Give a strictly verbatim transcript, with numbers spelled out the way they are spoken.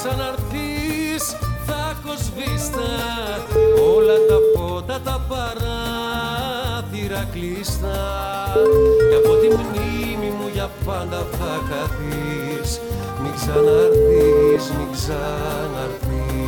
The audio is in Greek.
ξαναρθείς θα έχω σβήστα όλα τα φώτα τα παράθυρα κλειστά και από τη μνήμη μου για πάντα θα χαθείς. Μην ξαναρθείς, μην ξαναρθείς.